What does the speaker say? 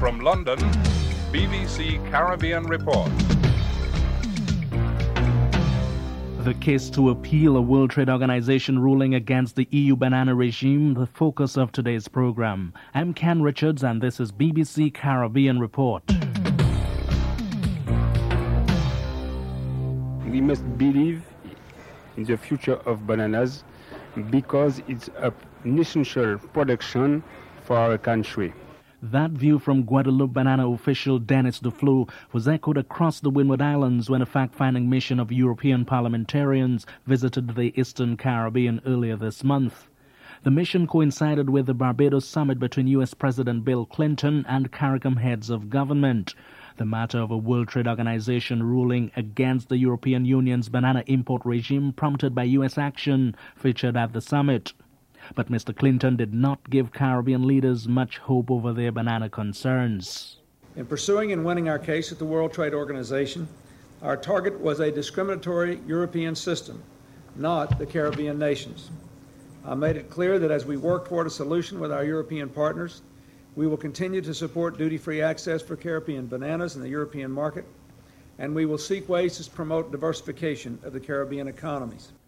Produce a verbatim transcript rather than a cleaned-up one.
From London, B B C Caribbean Report. The case to appeal a World Trade Organization ruling against the E U banana regime, the focus of today's program. I'm Ken Richards and this is B B C Caribbean Report. We must believe in the future of bananas because it's an essential production for our country. That view from Guadeloupe banana official Dennis Duflo was echoed across the Windward Islands when a fact-finding mission of European parliamentarians visited the Eastern Caribbean earlier this month. The mission coincided with the Barbados summit between U S President Bill Clinton and CARICOM heads of government. The matter of a World Trade Organization ruling against the European Union's banana import regime prompted by U S action featured at the summit. But Mister Clinton did not give Caribbean leaders much hope over their banana concerns. In pursuing and winning our case at the World Trade Organization, our target was a discriminatory European system, not the Caribbean nations. I made it clear that as we work toward a solution with our European partners, we will continue to support duty-free access for Caribbean bananas in the European market, and we will seek ways to promote diversification of the Caribbean economies.